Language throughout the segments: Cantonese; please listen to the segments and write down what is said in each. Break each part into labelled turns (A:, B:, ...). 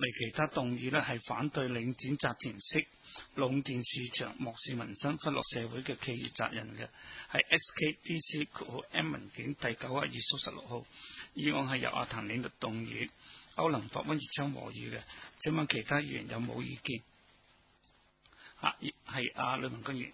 A: 其他動議呢，係反對領展集團式壟斷市場、漠視民生、忽略社會嘅企業責任嘅，係 SKDC-M 文件第912/16號議案，係由阿譚領導動議，歐能發溫熱槍和議嘅。請問其他議員有冇意見？係阿呂文君議員。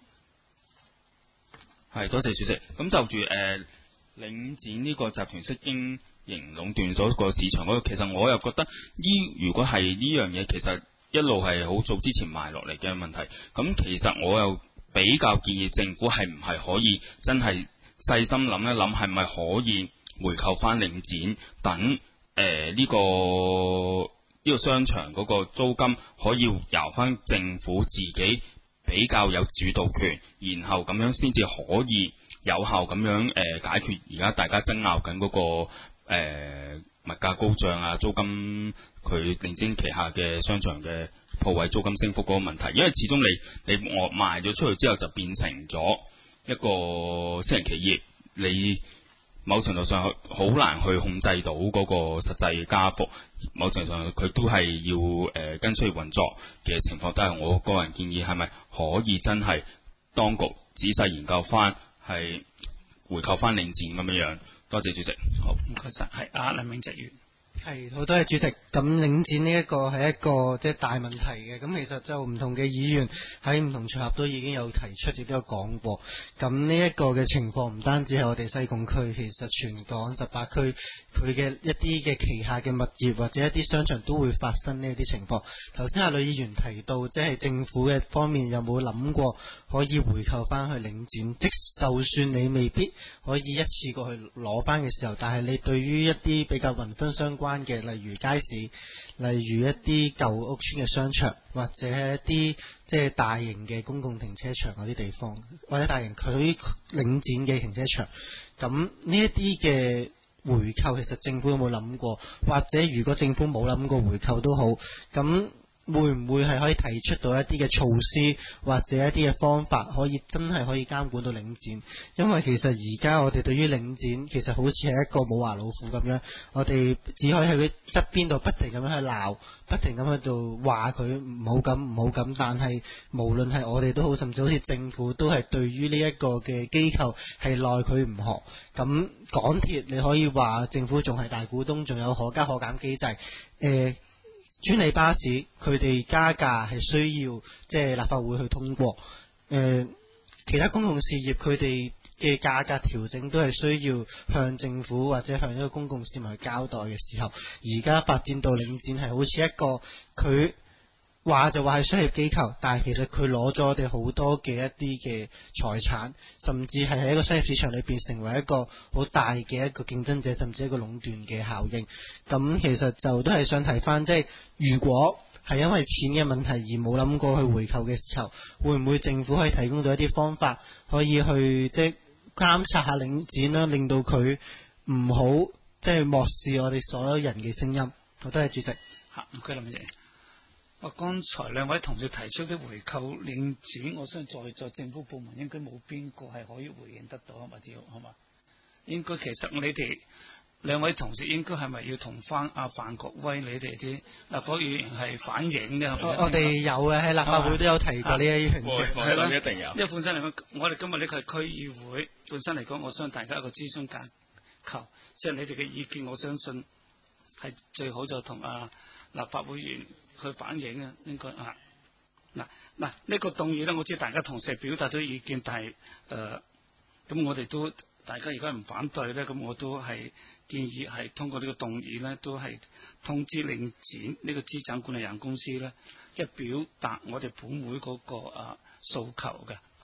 B: 係，多謝主席。咁就住領展呢個集團式經營壟斷咗個市場嗰個，其實我又覺得如果係呢樣嘢，其實一路係好早之前埋落嚟嘅問題。咁其實我又比較建議政府係唔係可以真係細心諗一諗，係咪可以回購翻領展，等呢個商場嗰個租金可以由翻政府自己比較有主導權，然後咁樣先至可以有效咁樣解決而家大家爭拗緊嗰個物價高漲啊，租金佢領展旗下嘅商場嘅鋪位租金升幅嗰個問題。因為始終你我賣咗出去之後就變成咗一個私人企業，你某程度上好難去控制到嗰個實際加幅，某程度上佢都係要跟商業運作嘅情況。但係我個人建議係咪可以真係當局仔細研究翻，係回購翻領展咁樣樣？多謝主席。好，
A: 唔該晒。係阿林永澤議員。
C: 係，好多謝主席。咁領展呢一個係一個即係大問題嘅，咁其實就唔同嘅議員喺唔同場合都已經有提出，亦都有講過。咁呢一個嘅情況唔單止係我哋西貢區，其實全港18區佢嘅一啲嘅旗下嘅物業或者一啲商場都會發生呢一啲情況。頭先阿呂議員提到，即係政府嘅方面有冇諗過可以回購翻去領展？即就算你未必可以一次過去攞翻嘅時候，但係你對於一啲比較民生相關嘅，例如街市，例如一啲舊屋邨嘅商場，或者一啲即係大型嘅公共停車場嗰啲地方，或者大型佢領展嘅停車場，咁呢一啲嘅回購，其實政府有冇諗過？或者如果政府冇諗過回購都好，咁會唔會係可以提出到一啲嘅措施，或者一啲嘅方法，可以真係可以監管到領展？因為其實而家我哋對於領展，其實好似係一個冇牙老虎咁樣，我哋只可以喺佢側邊度不停咁樣去鬧，不停咁喺度話佢唔好咁唔好咁。但係無論係我哋都好，甚至好似政府都係對於呢一個嘅機構係奈佢唔何。咁港鐵你可以話政府仲係大股東，仲有可加可減機制。專利巴士佢哋加價係需要即係立法會去通過，其他公共事業佢哋嘅價格調整都係需要向政府或者向一個公共市民去交代嘅時候，而家發展到領展係好似一個佢話就話係商業機構，但係其實佢攞咗我哋好多嘅一啲嘅財產，甚至係喺一個商業市場裏邊成為一個好大嘅一個競爭者，甚至一個壟斷嘅效應。咁其實就都係想提翻，即係如果係因為錢嘅問題而冇諗過去回購嘅時候，會唔會政府可以提供到一啲方法，可以去即係監察下領展啦，令到佢唔好即係漠視我哋所有人嘅聲音。好多謝主席。
A: 唔該林姐。剛才兩位同事提出啲回購領展，我相信在座政府部門應該冇邊個係可以回應得到，或者好嘛？應該其實你哋兩位同事應該係咪要同翻阿范國威你哋啲立法會議員係反映嘅？
C: 我哋有嘅，喺立法會都有提過呢一樣嘢，
A: 係啦，
B: 一定有。
A: 因為本身嚟講，我哋今日呢個係區議會，本身嚟講，我相信大家一個諮詢架構，即係你哋嘅意見，我相信係最好就同立法會議員去反映啊，應該嗱呢個動議咧，我知大家同時表達咗意見，但係咁我哋都大家而家唔反對咧，咁我都係建議係通過呢個動議咧，都係通知領展呢個資產管理有限公司咧，即係表達我哋本會嗰個訴求嘅。